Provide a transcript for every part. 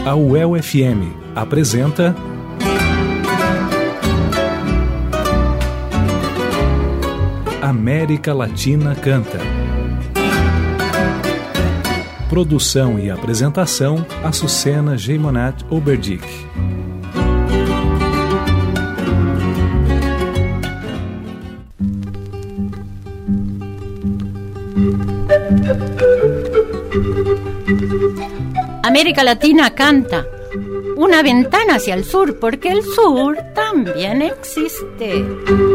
A UEL-FM apresenta América Latina Canta. Produção e apresentação, Açucena Geimonat Oberdick. América Latina Canta, una ventana hacia el sur, porque el sur también existe.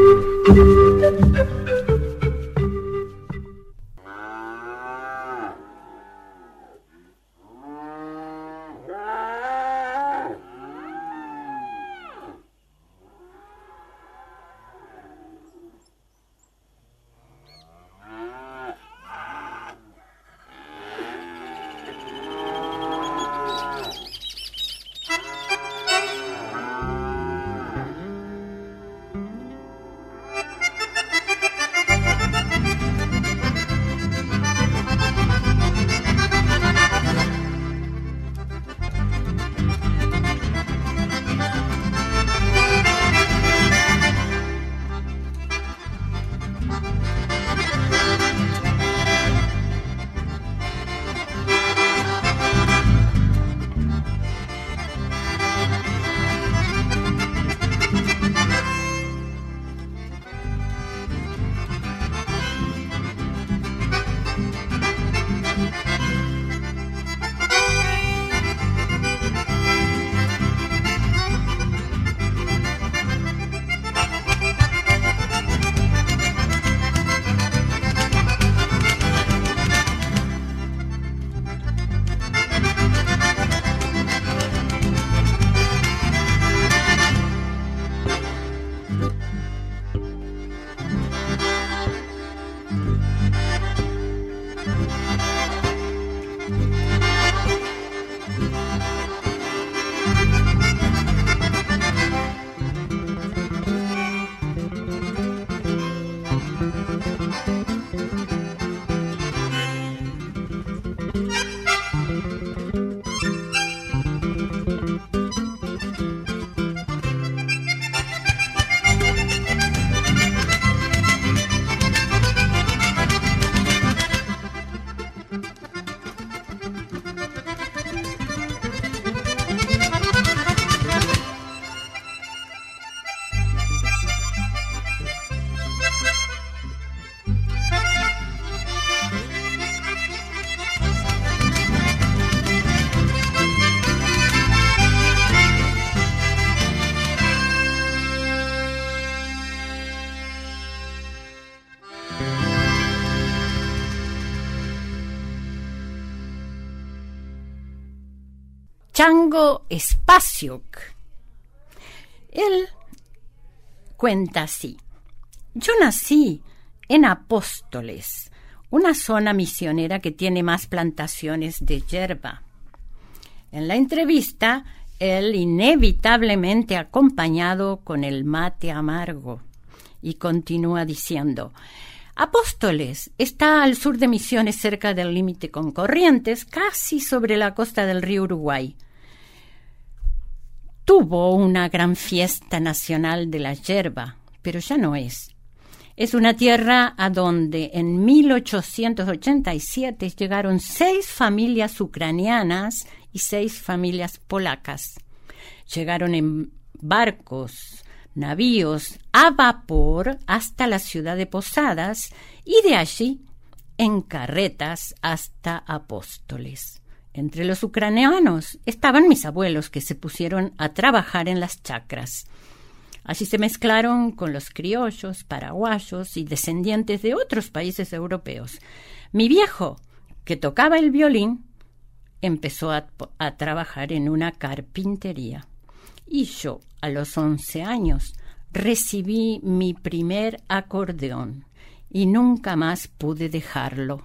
Chango Spasiuk. Él cuenta así: yo nací en Apóstoles, una zona misionera que tiene más plantaciones de yerba. En la entrevista, él inevitablemente acompañado con el mate amargo, y continúa diciendo: Apóstoles está al sur de Misiones, cerca del límite con Corrientes, casi sobre la costa del río Uruguay. Tuvo una gran fiesta nacional de la yerba, pero ya no es. Es una tierra a donde en 1887 llegaron 6 familias ucranianas y 6 familias polacas. Llegaron en barcos, navíos a vapor hasta la ciudad de Posadas y de allí en carretas hasta Apóstoles. Entre los ucranianos estaban mis abuelos, que se pusieron a trabajar en las chacras. Allí se mezclaron con los criollos, paraguayos y descendientes de otros países europeos. Mi viejo, que tocaba el violín, empezó a trabajar en una carpintería. Y yo, a los 11 años, recibí mi primer acordeón y nunca más pude dejarlo.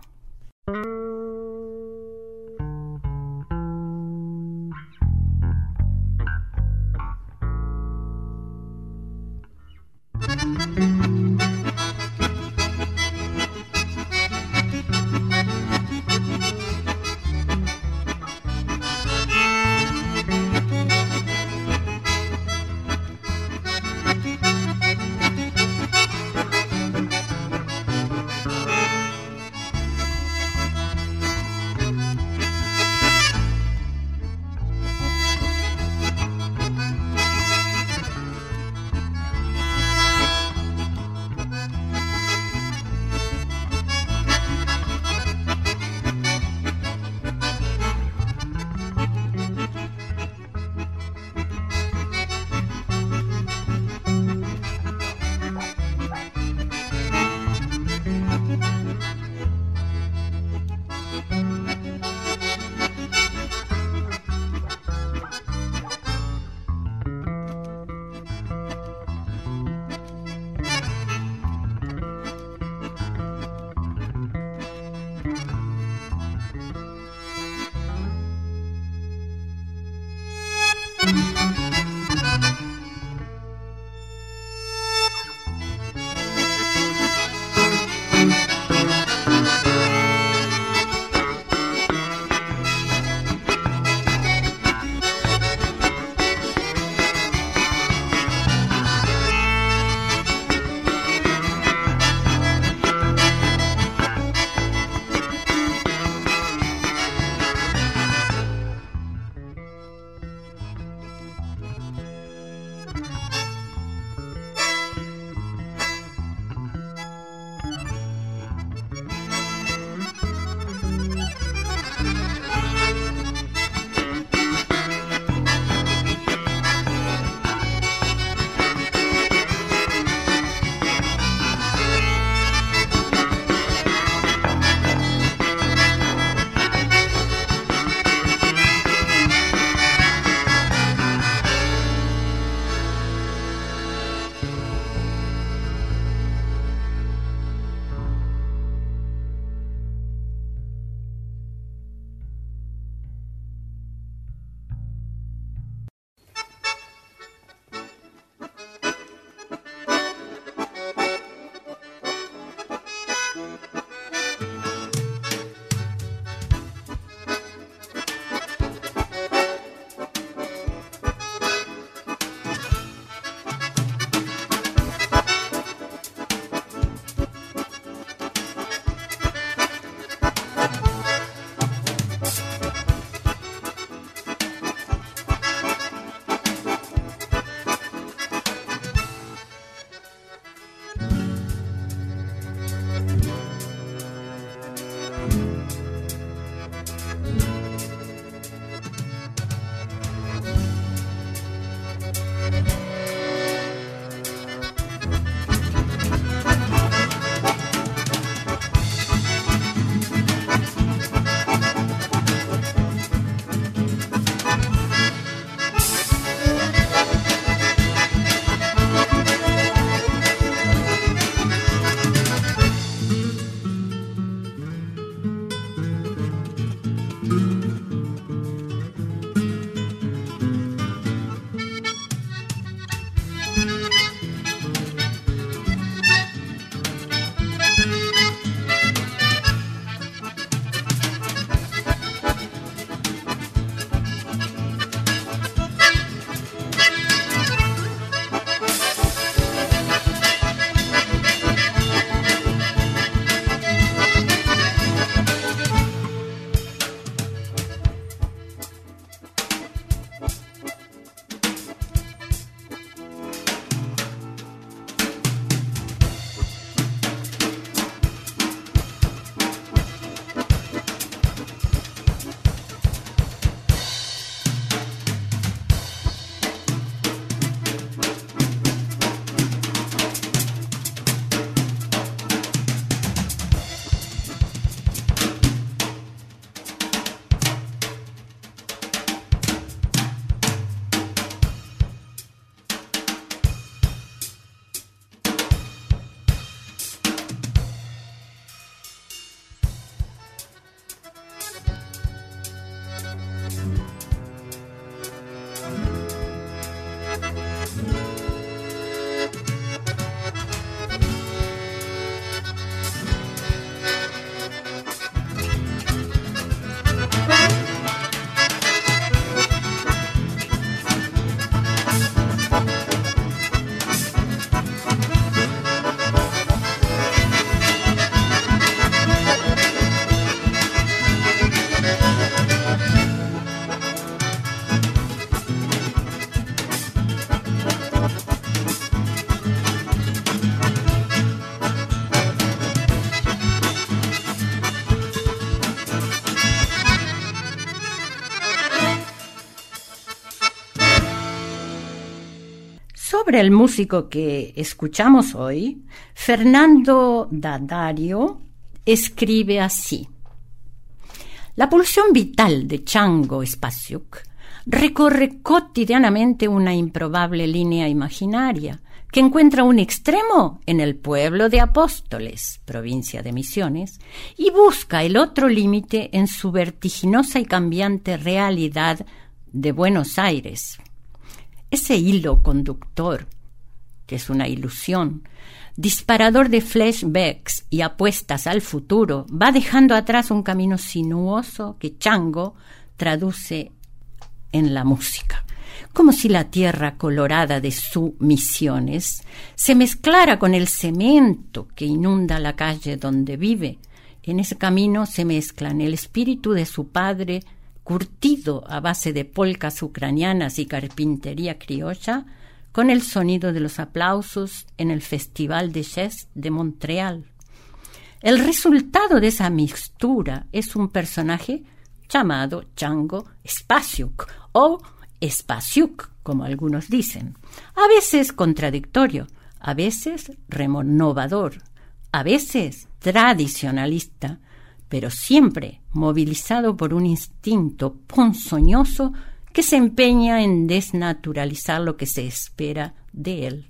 Sobre el músico que escuchamos hoy, Fernando D'Addario escribe así: la pulsión vital de Chango Spasiuk recorre cotidianamente una improbable línea imaginaria que encuentra un extremo en el pueblo de Apóstoles, provincia de Misiones, y busca el otro límite en su vertiginosa y cambiante realidad de Buenos Aires. Ese hilo conductor, que es una ilusión, disparador de flashbacks y apuestas al futuro, va dejando atrás un camino sinuoso que Chango traduce en la música, como si la tierra colorada de sus Misiones se mezclara con el cemento que inunda la calle donde vive. En ese camino se mezclan el espíritu de su padre, curtido a base de polcas ucranianas y carpintería criolla, con el sonido de los aplausos en el Festival de Jazz de Montreal. El resultado de esa mixtura es un personaje llamado Chango Spasiuk o Spasiuk, como algunos dicen, a veces contradictorio, a veces renovador, a veces tradicionalista, pero siempre movilizado por un instinto ponzoñoso que se empeña en desnaturalizar lo que se espera de él.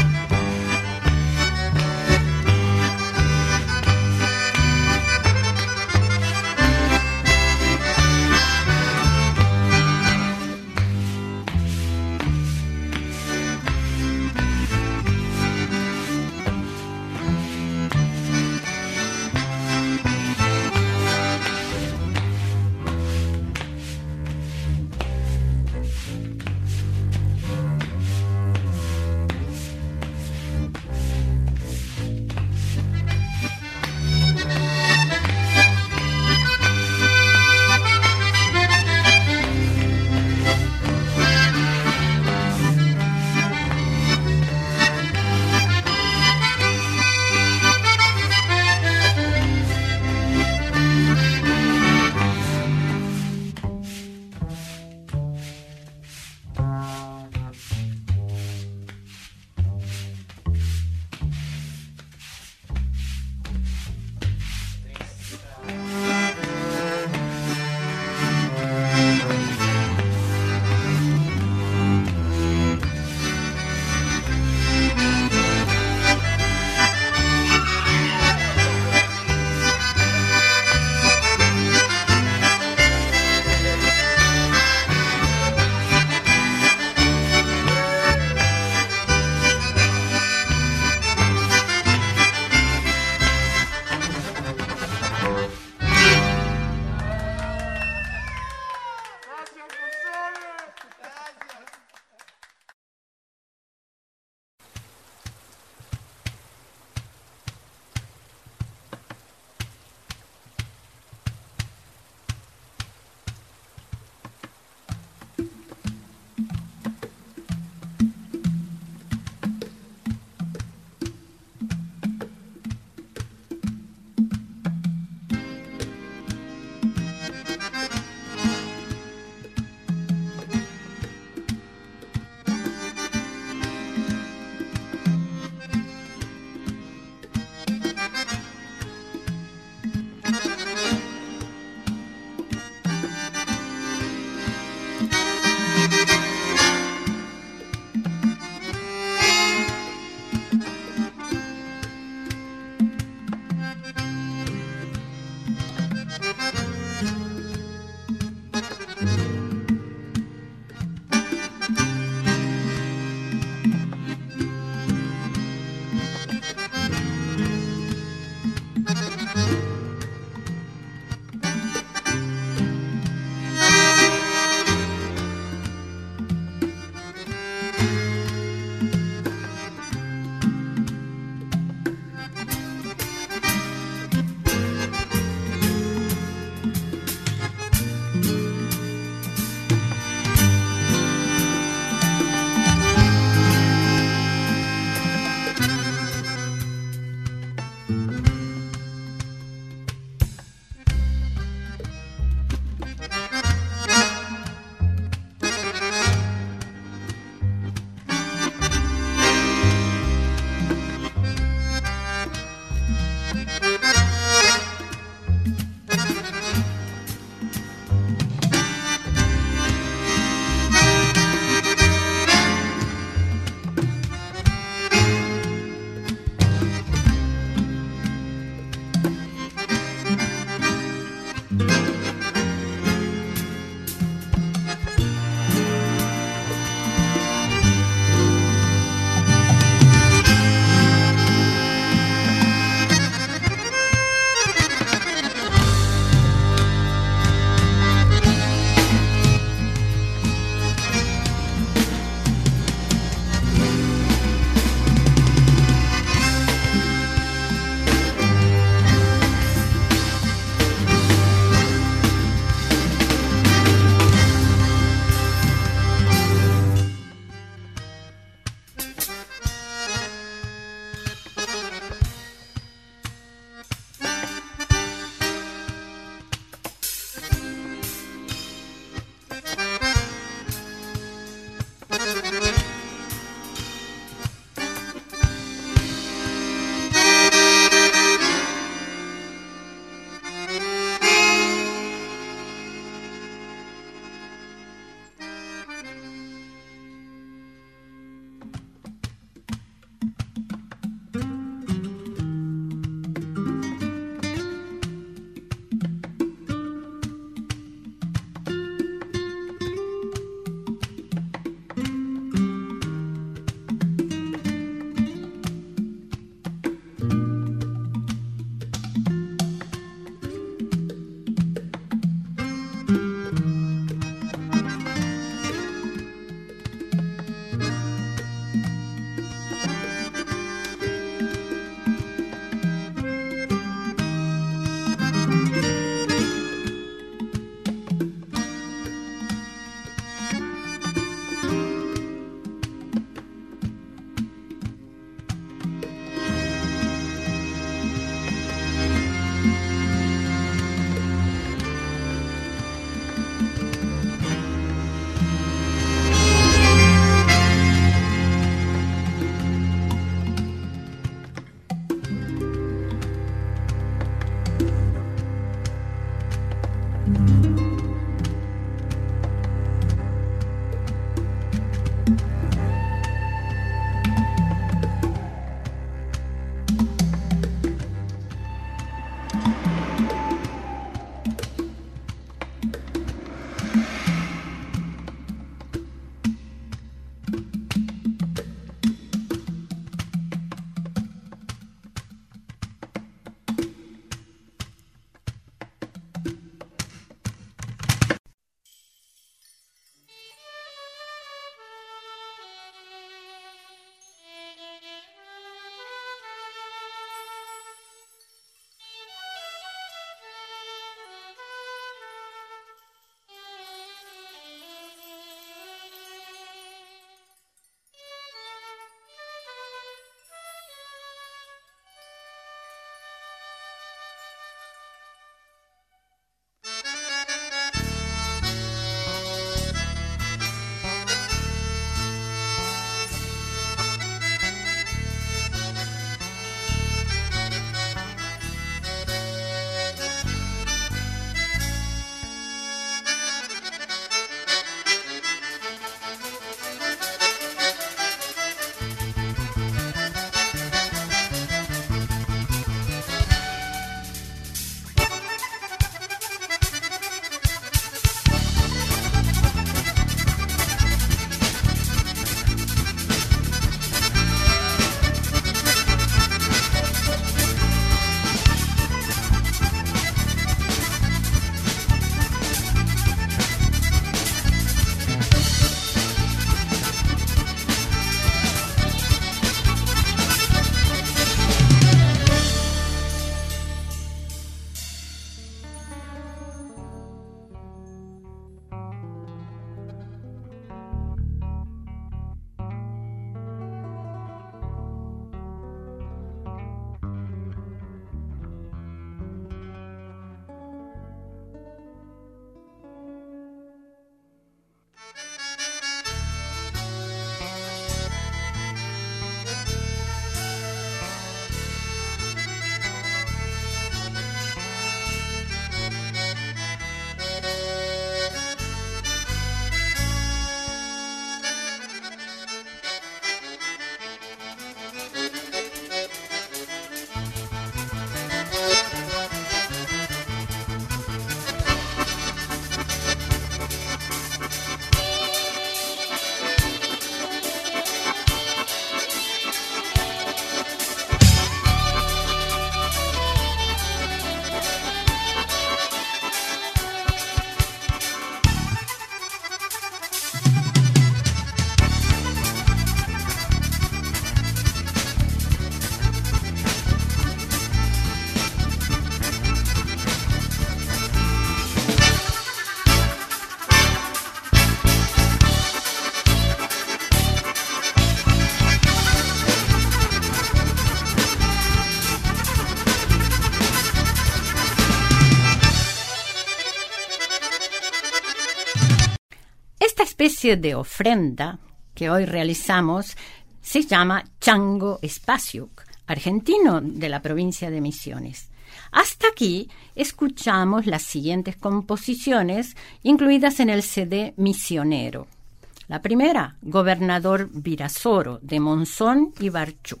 Esta especie de ofrenda que hoy realizamos se llama Chango Spasiuk, argentino de la provincia de Misiones. Hasta aquí escuchamos las siguientes composiciones incluidas en el CD Misionero. La primera, Gobernador Virasoro, de Monzón y Barchuk.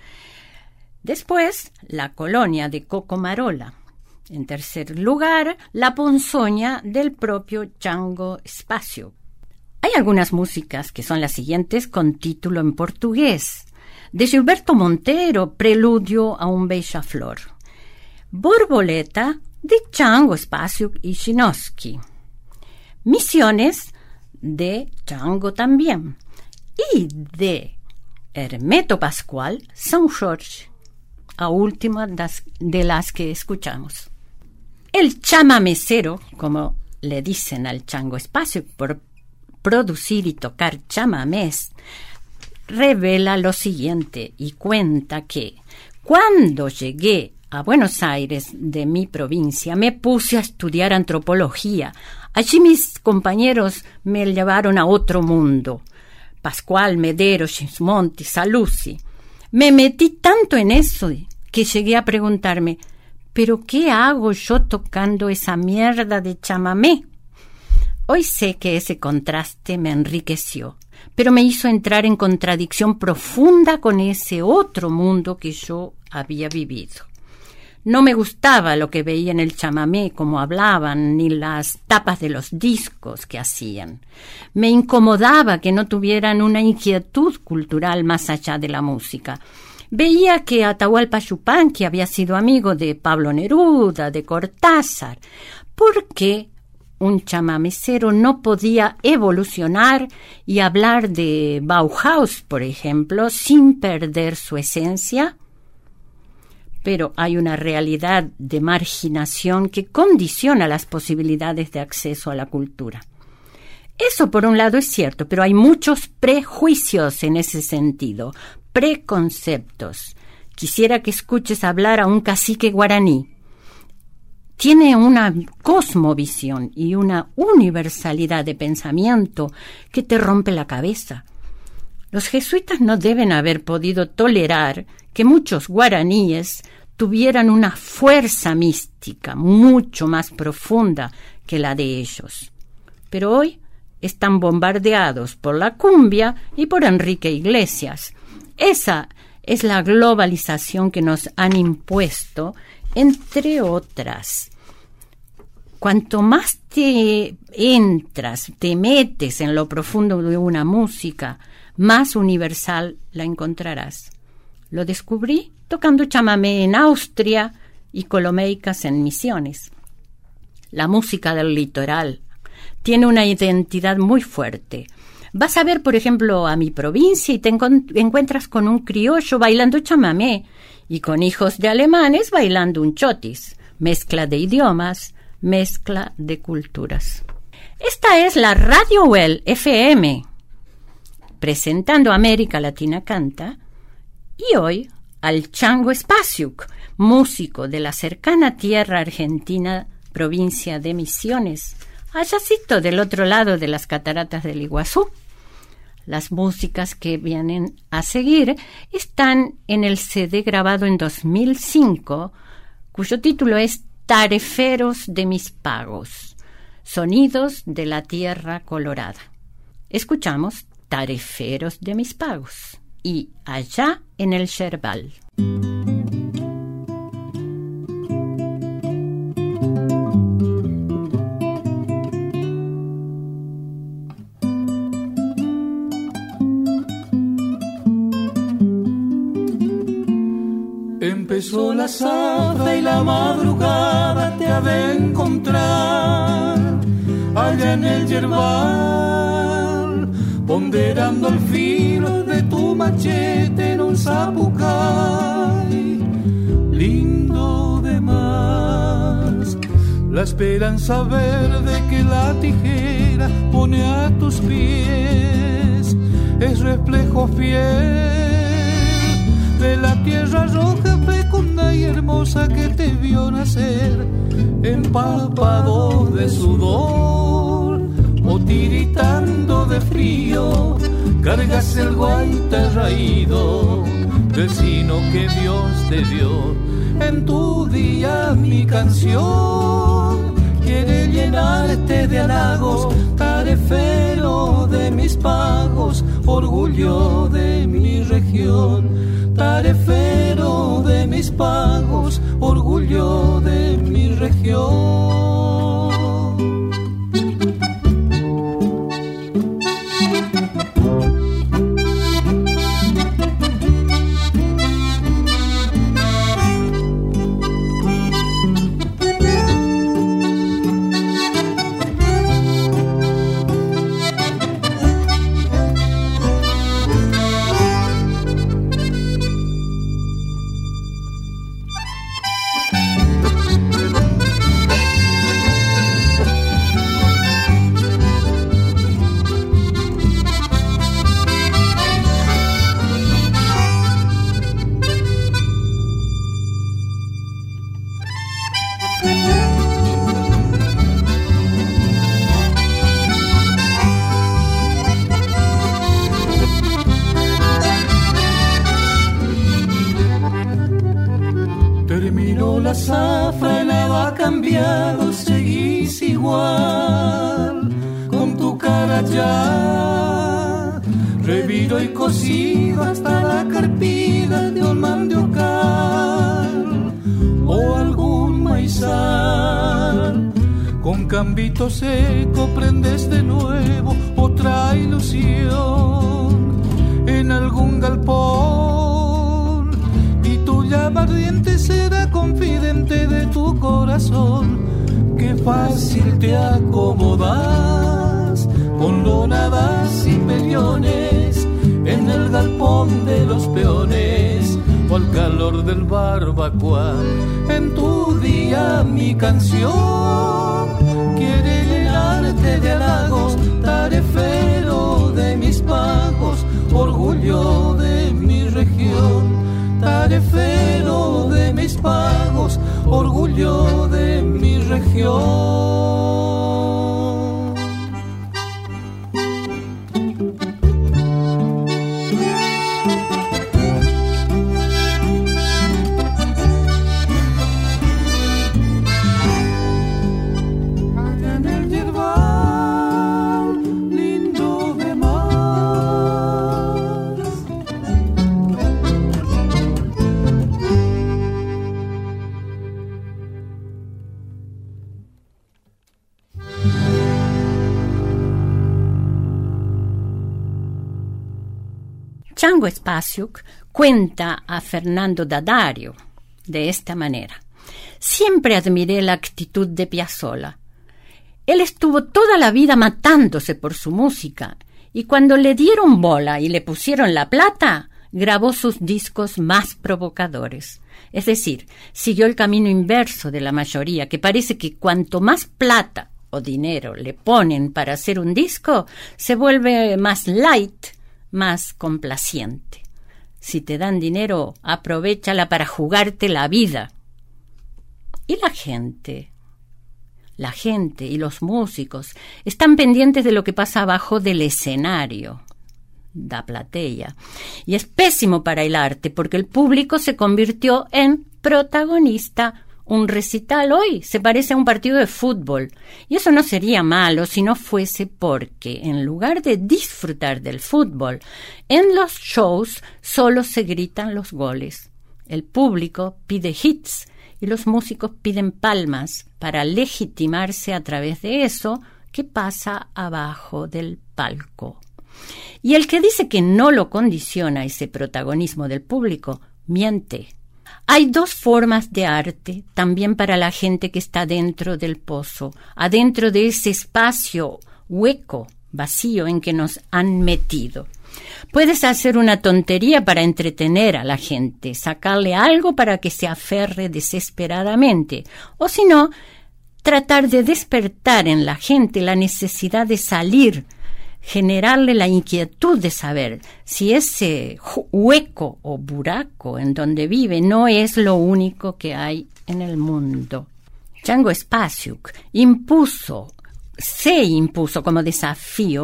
Después, La Colonia, de Coco Marola. En tercer lugar, La Ponzoña, del propio Chango Spasiuk. Hay algunas músicas que son las siguientes con título en portugués. De Gilberto Monteiro, Preludio a un Beija-Flor. Borboleta, de Chango Spasiuk y Chinoski. Misiones, de Chango también. Y de Hermeto Pascual, São Jorge, a última de las que escuchamos. El chamamecero, como le dicen al Chango Spasiuk por producir y tocar chamamés, revela lo siguiente y cuenta que cuando llegué a Buenos Aires de mi provincia me puse a estudiar antropología. Allí mis compañeros me llevaron a otro mundo. Pascual, Medero, Gismonti, Saluzzi. Me metí tanto en eso que llegué a preguntarme, ¿pero qué hago yo tocando esa mierda de chamamé? Hoy sé que ese contraste me enriqueció, pero me hizo entrar en contradicción profunda con ese otro mundo que yo había vivido. No me gustaba lo que veía en el chamamé, cómo hablaban, ni las tapas de los discos que hacían. Me incomodaba que no tuvieran una inquietud cultural más allá de la música. Veía que Atahualpa Yupanqui había sido amigo de Pablo Neruda, de Cortázar. ¿Por qué un chamamecero no podía evolucionar y hablar de Bauhaus, por ejemplo, sin perder su esencia? Pero hay una realidad de marginación que condiciona las posibilidades de acceso a la cultura. Eso por un lado es cierto, pero hay muchos prejuicios en ese sentido, preconceptos. Quisiera que escuches hablar a un cacique guaraní. Tiene una cosmovisión y una universalidad de pensamiento que te rompe la cabeza. Los jesuitas no deben haber podido tolerar que muchos guaraníes tuvieran una fuerza mística mucho más profunda que la de ellos. Pero hoy están bombardeados por la cumbia y por Enrique Iglesias. Esa es la globalización que nos han impuesto, entre otras. Cuanto más te entras, te metes en lo profundo de una música, más universal la encontrarás. Lo descubrí tocando chamamé en Austria y colomeicas en Misiones. La música del litoral tiene una identidad muy fuerte. Vas a ver, por ejemplo, a mi provincia y te encuentras con un criollo bailando chamamé y con hijos de alemanes bailando un chotis. Mezcla de idiomas, mezcla de culturas. Esta es la Radio Well FM, presentando América Latina Canta, y hoy al Chango Spasiuk, músico de la cercana tierra argentina, provincia de Misiones, allácito del otro lado de las cataratas del Iguazú. Las músicas que vienen a seguir están en el CD grabado en 2005, cuyo título es Tareferos de mis pagos, sonidos de la tierra colorada. Escuchamos Tareferos de mis pagos y Allá en el Yerbal. Empezó la zafra y la madrugada te ha de encontrar allá en el yerbal, ponderando el filo de tu machete en un zapucay, lindo de más. La esperanza verde que la tijera pone a tus pies es reflejo fiel de la tierra roja, fecunda y hermosa que te vio nacer, empapado de sudor o tiritando de frío, cargas el guaita raído del sino que Dios te dio. En tu día mi canción quiere llenarte de halagos, tarefero de mis pagos, orgullo de mi región. Tarefero de mis pagos, orgullo de mi región. Terminó la zafra, nada ha cambiado, seguís igual, con tu cara ya reviro y cocido hasta la carpida de un mandiocal o algún maizal. Con cambito seco prendes de nuevo otra ilusión en algún galpón, y tu llama ardiente será confidente de tu corazón. Qué fácil te acomodas con lonadas y pellones en el galpón de los peones o al calor del barbacoa. En tu día mi canción quiere llenarte de halagos, tarefero de mis pagos, orgullo de mi región. Tarefero de mis pagos, orgullo de mi región. Chango Spasiuk cuenta a Fernando D'Addario de esta manera: siempre admiré la actitud de Piazzolla. Él estuvo toda la vida matándose por su música, y cuando le dieron bola y le pusieron la plata, grabó sus discos más provocadores. Es decir, siguió el camino inverso de la mayoría, que parece que cuanto más plata o dinero le ponen para hacer un disco, se vuelve más light, más complaciente. Si te dan dinero, aprovéchala para jugarte la vida. Y la gente y los músicos están pendientes de lo que pasa abajo del escenario, da platea. Y es pésimo para el arte, porque el público se convirtió en protagonista. Un recital hoy se parece a un partido de fútbol, y eso no sería malo si no fuese porque, en lugar de disfrutar del fútbol, en los shows solo se gritan los goles. El público pide hits y los músicos piden palmas para legitimarse a través de eso que pasa abajo del palco. Y el que dice que no lo condiciona ese protagonismo del público, miente. Hay dos formas de arte también para la gente que está dentro del pozo, adentro de ese espacio hueco, vacío en que nos han metido. Puedes hacer una tontería para entretener a la gente, sacarle algo para que se aferre desesperadamente, o si no, tratar de despertar en la gente la necesidad de salir, generarle la inquietud de saber si ese hueco o buraco en donde vive no es lo único que hay en el mundo. Chango Spasiuk se impuso como desafío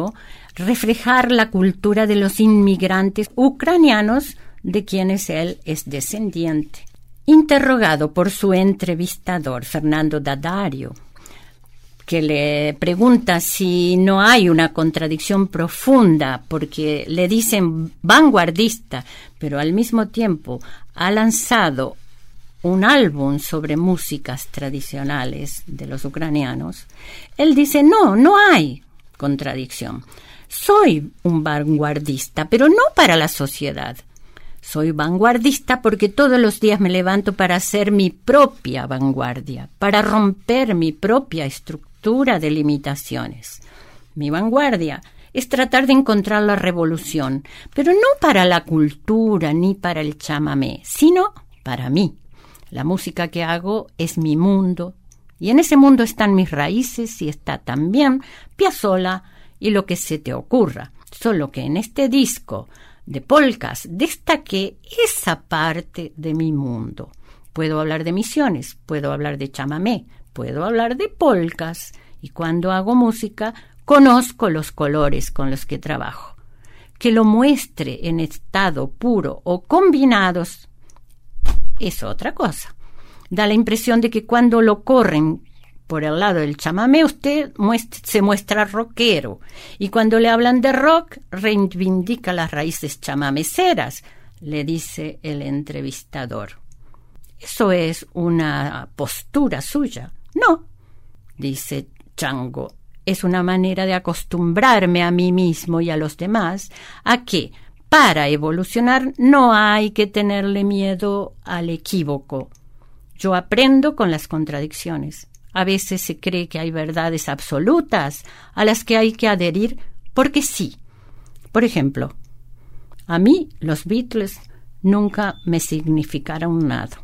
reflejar la cultura de los inmigrantes ucranianos de quienes él es descendiente. Interrogado por su entrevistador, Fernando D'Addario, que le pregunta si no hay una contradicción profunda, porque le dicen vanguardista, pero al mismo tiempo ha lanzado un álbum sobre músicas tradicionales de los ucranianos, él dice, no hay contradicción. Soy un vanguardista, pero no para la sociedad. Soy vanguardista porque todos los días me levanto para hacer mi propia vanguardia, para romper mi propia estructura de limitaciones. Mi vanguardia es tratar de encontrar la revolución, pero no para la cultura ni para el chamamé, sino para mí. La música que hago es mi mundo, y en ese mundo están mis raíces y está también Piazzolla y lo que se te ocurra. Solo que en este disco de polcas destaqué esa parte de mi mundo. Puedo hablar de misiones, puedo hablar de chamamé, puedo hablar de polcas, y cuando hago música conozco los colores con los que trabajo. Que lo muestre en estado puro o combinados es otra cosa. Da la impresión de que cuando lo corren por el lado del chamamé, usted se muestra rockero, y cuando le hablan de rock, reivindica las raíces chamameceras, le dice el entrevistador. ¿Eso es una postura suya? No, dice Chango, es una manera de acostumbrarme a mí mismo y a los demás a que, para evolucionar, no hay que tenerle miedo al equívoco. Yo aprendo con las contradicciones. A veces se cree que hay verdades absolutas a las que hay que adherir porque sí. Por ejemplo, a mí los Beatles nunca me significaron nada.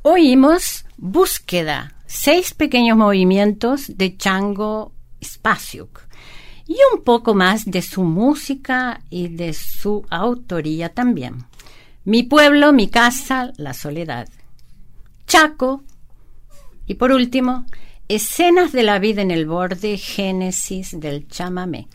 Oímos Búsqueda, 6 pequeños movimientos de Chango Spasiuk y un poco más de su música y de su autoría también. Mi pueblo, mi casa, la soledad. Chaco. Y por último, Escenas de la vida en el borde, génesis del chamamé.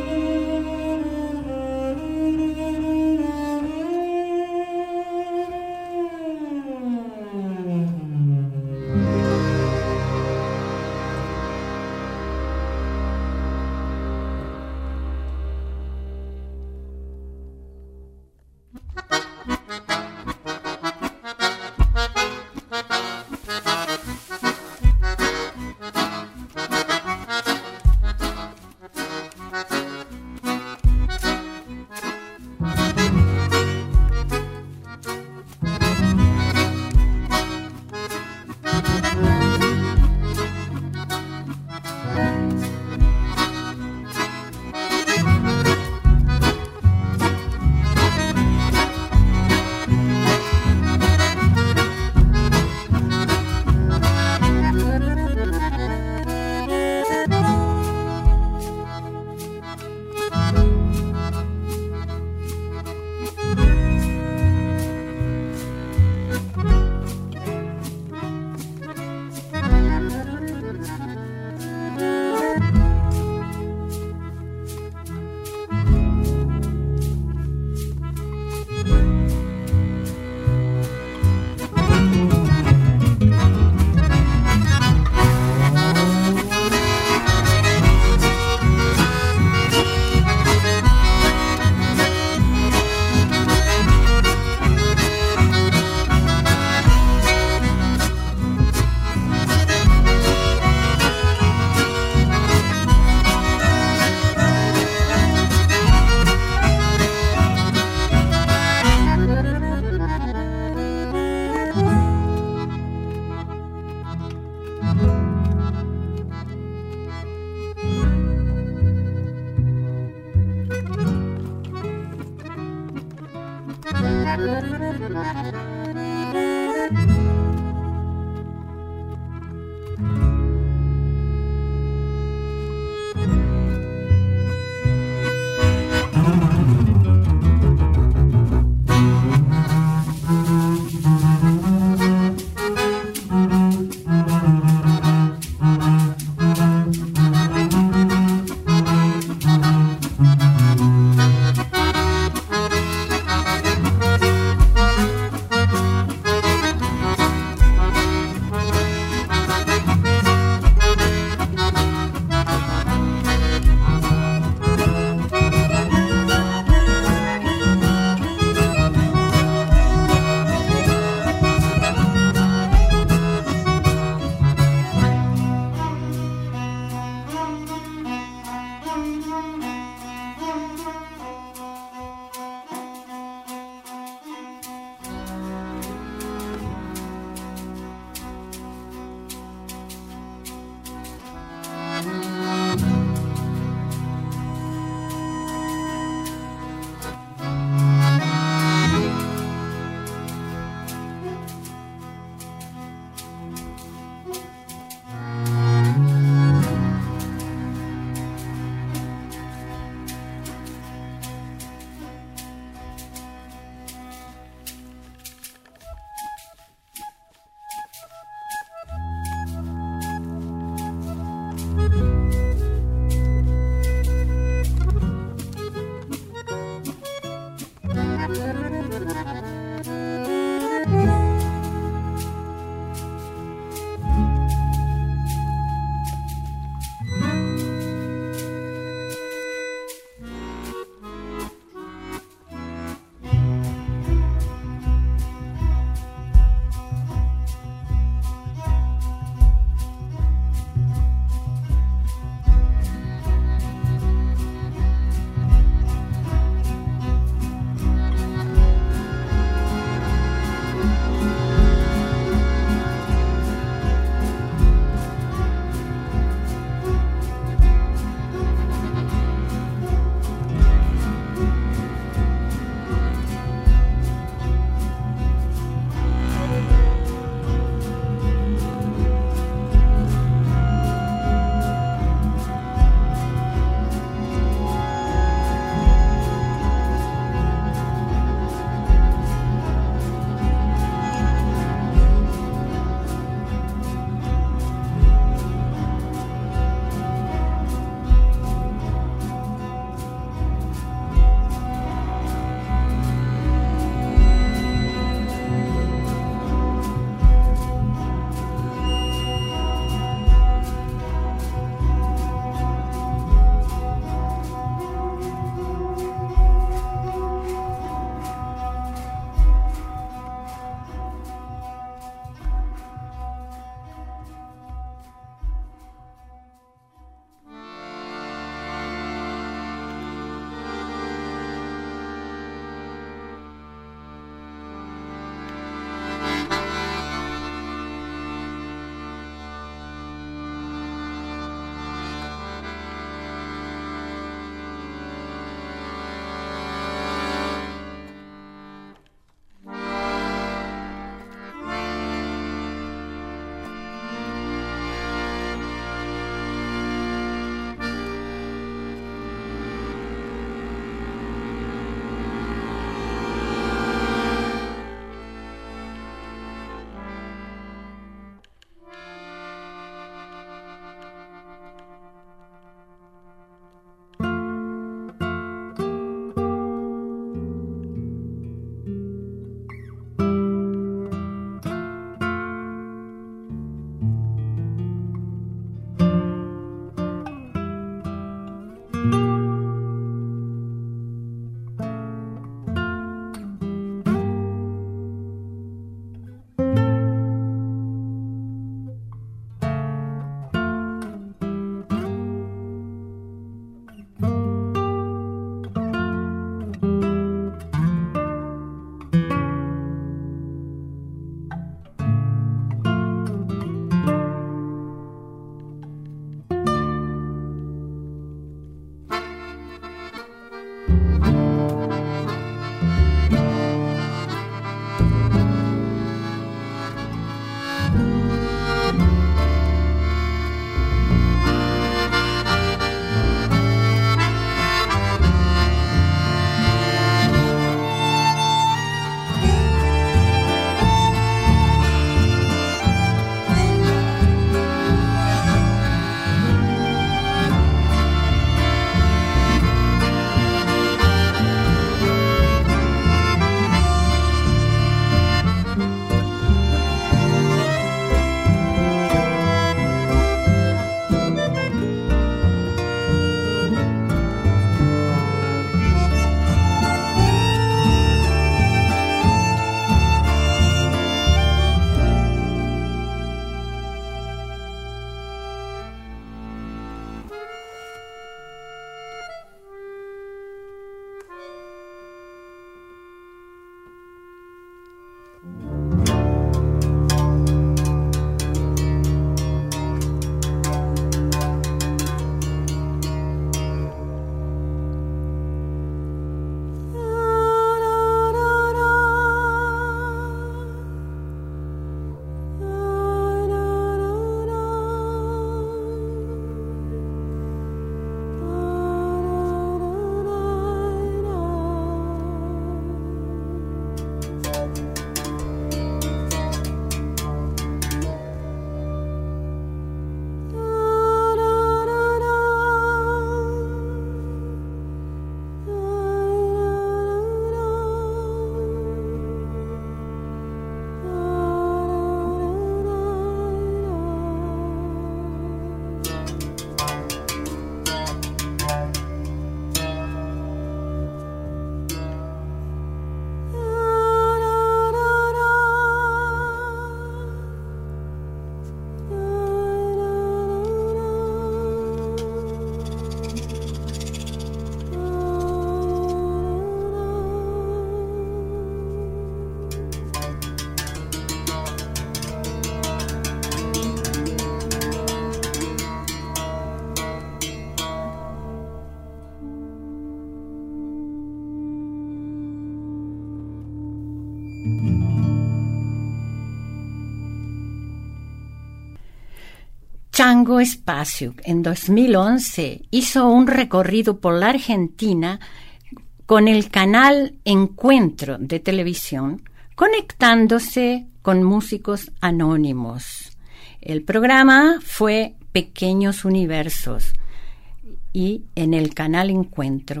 Chango Spasiuk en 2011 hizo un recorrido por la Argentina con el canal Encuentro de televisión, conectándose con músicos anónimos. El programa fue Pequeños Universos y en el canal Encuentro.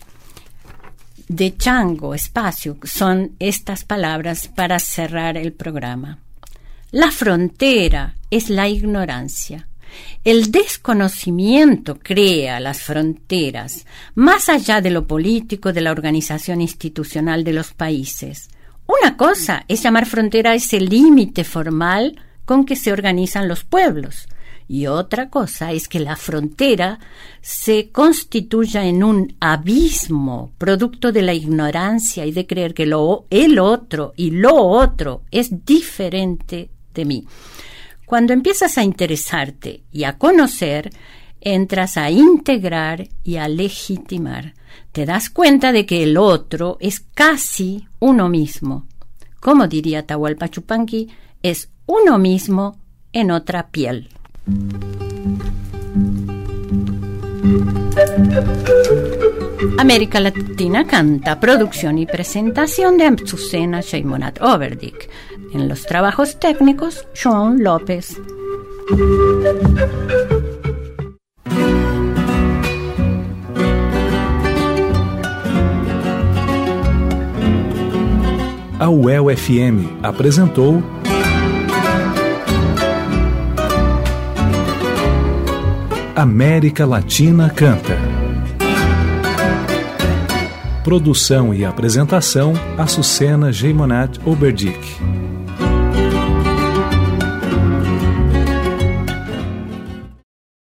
De Chango Spasiuk son estas palabras para cerrar el programa. La frontera es la ignorancia. El desconocimiento crea las fronteras, más allá de lo político, de la organización institucional de los países. Una cosa es llamar frontera a ese límite formal con que se organizan los pueblos, y otra cosa es que la frontera se constituya en un abismo, producto de la ignorancia y de creer que el otro y lo otro es diferente de mí. Cuando empiezas a interesarte y a conocer, entras a integrar y a legitimar. Te das cuenta de que el otro es casi uno mismo. Como diría Atahualpa Yupanqui, es uno mismo en otra piel. América Latina Canta, producción y presentación de Azucena Sheymonat Overdick. En los trabajos técnicos, Joan López. A UEL FM apresentou América Latina Canta. Produção e apresentação, Azucena Sheymonat Overdick.